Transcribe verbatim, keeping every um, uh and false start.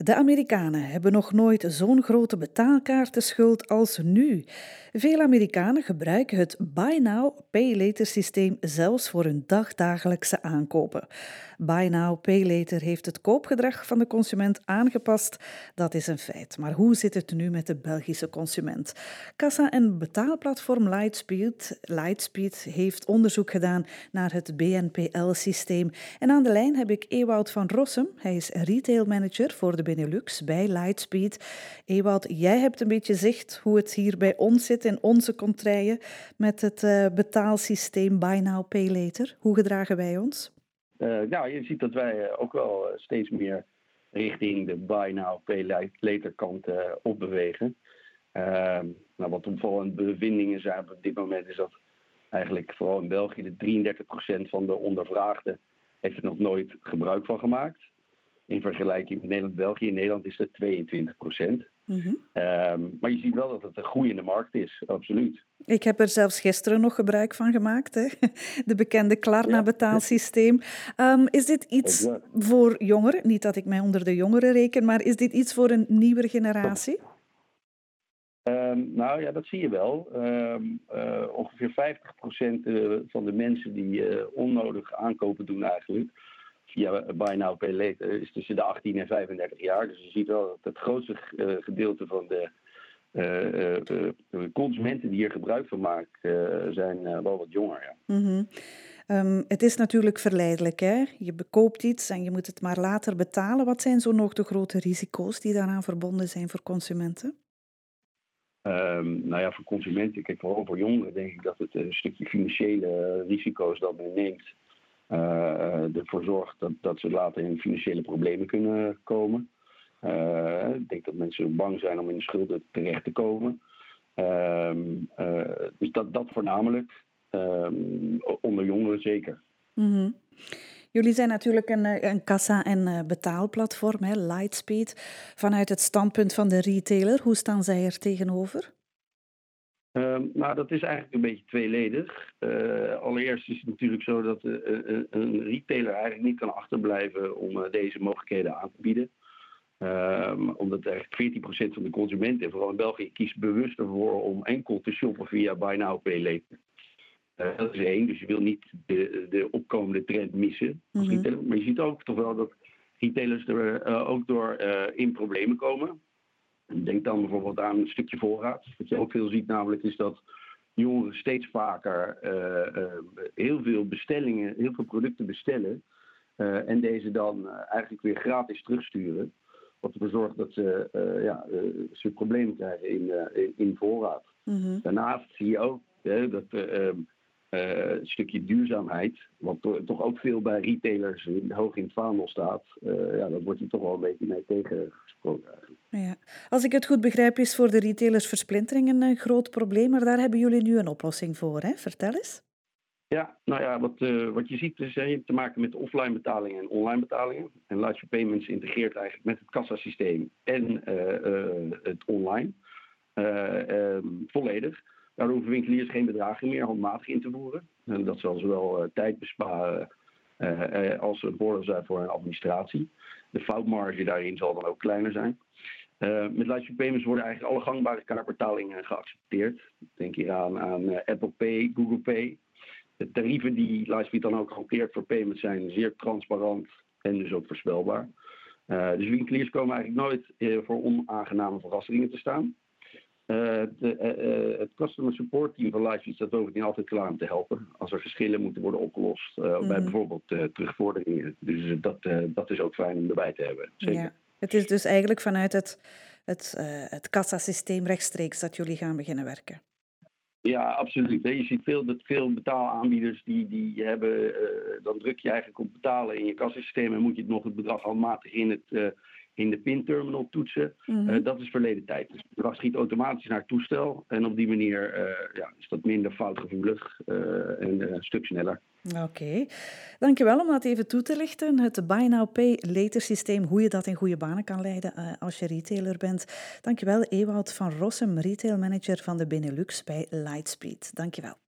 De Amerikanen hebben nog nooit zo'n grote betaalkaartenschuld als nu. Veel Amerikanen gebruiken het Buy Now, Pay Later systeem zelfs voor hun dagdagelijkse aankopen. Buy Now, Pay Later heeft het koopgedrag van de consument aangepast. Dat is een feit. Maar hoe zit het nu met de Belgische consument? Kassa- en betaalplatform Lightspeed, Lightspeed heeft onderzoek gedaan naar het B N P L-systeem. En aan de lijn heb ik Ewout van Rossum. Hij is retailmanager voor de Benelux bij Lightspeed. Ewout, jij hebt een beetje zicht hoe het hier bij ons zit in onze contraien met het uh, betaalsysteem Buy Now, Pay Later. Hoe gedragen wij ons? Uh, nou, je ziet dat wij uh, ook wel uh, steeds meer richting de Buy Now, Pay Later kant uh, opbewegen. Uh, nou, wat opvallende bevindingen zijn op dit moment is dat eigenlijk vooral in België de drieëndertig procent van de ondervraagden heeft er nog nooit gebruik van gemaakt. In vergelijking met Nederland-België. In Nederland is dat tweeëntwintig procent. Mm-hmm. Um, maar je ziet wel dat het een groeiende markt is, absoluut. Ik heb er zelfs gisteren nog gebruik van gemaakt, hè? De bekende Klarna-betaalsysteem. Um, is dit iets exact. voor jongeren? Niet dat ik mij onder de jongeren reken, maar is dit iets voor een nieuwere generatie? Um, nou ja, dat zie je wel. Um, uh, ongeveer vijftig procent van de mensen die uh, onnodig aankopen doen eigenlijk via Buy Now, Pay Later is tussen de achttien en vijfendertig jaar. Dus je ziet wel dat het grootste uh, gedeelte van de uh, uh, uh, consumenten die hier gebruik van maken uh, zijn uh, wel wat jonger. Ja. Mm-hmm. Um, het is natuurlijk verleidelijk, hè? Je bekoopt iets en je moet het maar later betalen. Wat zijn zo nog de grote risico's die daaraan verbonden zijn voor consumenten? Um, nou ja, voor consumenten, kijk, vooral voor jongeren denk ik dat het een stukje financiële risico's dat men neemt uh, ervoor zorgt dat, dat ze later in financiële problemen kunnen komen. Uh, ik denk dat mensen bang zijn om in de schulden terecht te komen. Um, uh, dus dat, dat voornamelijk, um, onder jongeren zeker. Mm-hmm. Jullie zijn natuurlijk een, een kassa- en betaalplatform, hè, Lightspeed. Vanuit het standpunt van de retailer, hoe staan zij er tegenover? Um, nou, dat is eigenlijk een beetje tweeledig. Uh, allereerst is het natuurlijk zo dat uh, uh, een retailer eigenlijk niet kan achterblijven om uh, deze mogelijkheden aan te bieden. Um, omdat eigenlijk veertien procent van de consumenten, vooral in België, kiest bewust ervoor om enkel te shoppen via Buy Now, Pay Later. Uh, dat is één, dus je wil niet de, de opkomende trend missen als mm-hmm. retailer. Maar je ziet ook toch wel dat retailers er uh, ook door uh, in problemen komen. Denk dan bijvoorbeeld aan een stukje voorraad. Wat je ook veel ziet namelijk is dat jongeren steeds vaker uh, uh, heel veel bestellingen, heel veel producten bestellen. Uh, en deze dan uh, eigenlijk weer gratis terugsturen. Wat ervoor zorgt dat ze, uh, ja, uh, ze problemen krijgen in, uh, in, in voorraad. Mm-hmm. Daarnaast zie je ook uh, dat uh, uh, een stukje duurzaamheid, wat to- toch ook veel bij retailers in, hoog in het vaandel staat. Uh, ja, dat wordt hier toch wel een beetje mee tegengesproken eigenlijk. Ja. Als ik het goed begrijp, is voor de retailers versplintering een groot probleem, maar daar hebben jullie nu een oplossing voor, hè? Vertel eens. Ja, nou ja, wat, uh, wat je ziet is, je hebt te maken met offline betalingen en online betalingen. En Lightspeed Payments integreert eigenlijk met het kassasysteem en uh, uh, het online uh, um, volledig. Daardoor hoeven winkeliers geen bedragen meer handmatig in te voeren. En dat zal zowel uh, tijd besparen uh, uh, als een voordeel zijn voor hun administratie. De foutmarge daarin zal dan ook kleiner zijn. Uh, met Lightspeed Payments worden eigenlijk alle gangbare kaartbetalingen geaccepteerd. Denk hier aan, aan uh, Apple Pay, Google Pay. De tarieven die Lightspeed dan ook hanteert voor payments zijn zeer transparant en dus ook voorspelbaar. Uh, dus winkeliers komen eigenlijk nooit uh, voor onaangename verrassingen te staan. Uh, de, uh, uh, het customer support team van Lightspeed staat bovendien altijd klaar om te helpen als er verschillen moeten worden opgelost uh, mm-hmm. bij bijvoorbeeld uh, terugvorderingen. Dus uh, dat, uh, dat is ook fijn om erbij te hebben. Zeker. Ja. Het is dus eigenlijk vanuit het, het, uh, het kassasysteem rechtstreeks dat jullie gaan beginnen werken. Ja, absoluut. Je ziet veel, dat veel betaalaanbieders die, die hebben, uh, dan druk je eigenlijk op betalen in je kassasysteem en moet je het nog het bedrag handmatig in, het, uh, in de pinterminal toetsen. Mm-hmm. Uh, dat is verleden tijd. Dus het bedrag schiet automatisch naar het toestel en op die manier uh, ja, is dat minder foutgevoelig uh, en uh, een stuk sneller. Oké, okay. Dankjewel om dat even toe te lichten. Het Buy Now Pay Later systeem, hoe je dat in goede banen kan leiden uh, als je retailer bent. Dankjewel, Ewout van Rossum, retailmanager van de Benelux bij Lightspeed. Dankjewel.